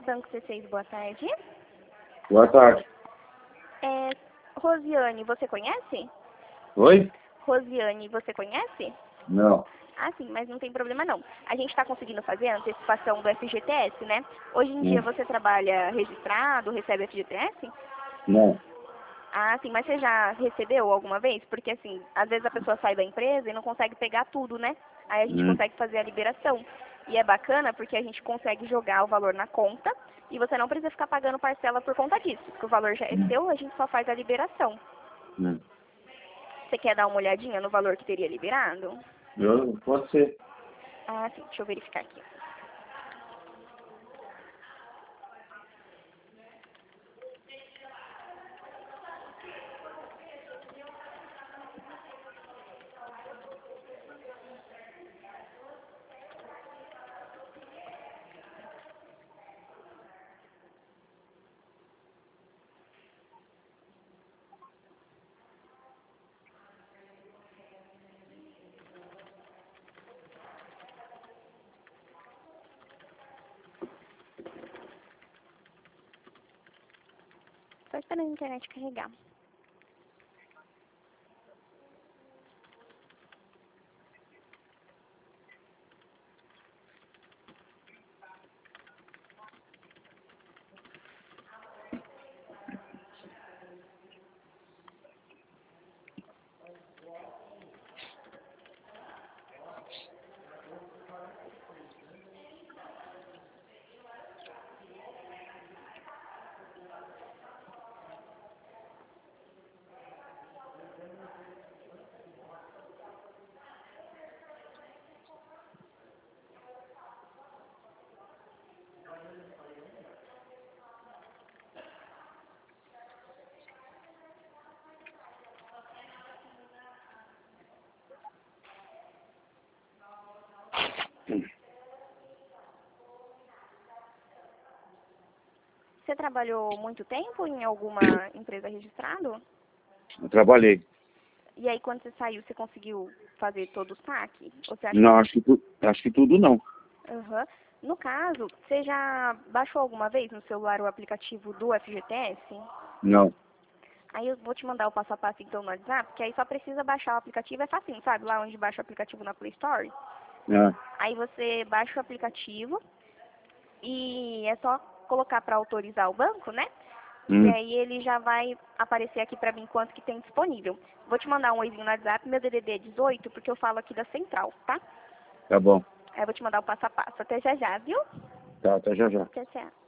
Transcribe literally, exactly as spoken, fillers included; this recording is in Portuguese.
Banco C seis, boa tarde. Boa tarde. É, Rosiane, você conhece? Oi? Rosiane, você conhece? Não. Ah, sim, mas não tem problema não. A gente está conseguindo fazer a antecipação do F G T S, né? Hoje em dia Hum. você trabalha registrado, recebe F G T S? Não. Ah, sim, mas você já recebeu alguma vez? Porque assim, às vezes a pessoa sai da empresa e não consegue pegar tudo, né? Aí a gente Hum. consegue fazer a liberação. E é bacana porque a gente consegue jogar o valor na conta e você não precisa ficar pagando parcela por conta disso. Porque o valor já é Hum. seu, a gente só faz a liberação. Hum. Você quer dar uma olhadinha no valor que teria liberado? Eu, pode ser. Ah, sim, deixa eu verificar aqui. Só esperando a internet carregar. Hum. Você trabalhou muito tempo em alguma empresa registrada? Eu trabalhei. E aí quando você saiu, você conseguiu fazer todo o saque? Ou você acha Não, que... acho que, tu, acho que tudo não. Aham. No caso, você já baixou alguma vez no celular o aplicativo do F G T S? Não. Aí eu vou te mandar o passo a passo então no WhatsApp, que aí só precisa baixar o aplicativo, é facinho, sabe? Lá onde baixa o aplicativo na Play Store. Ah, Aí você baixa o aplicativo e é só colocar para autorizar o banco, né? E hum. aí ele já vai aparecer aqui pra mim quanto que tem disponível. Vou te mandar um oizinho no WhatsApp, meu D D D é dezoito, porque eu falo aqui da central, tá? Tá bom. Aí eu vou te mandar o passo a passo. Até já já, viu? Tá, até já já. Até já.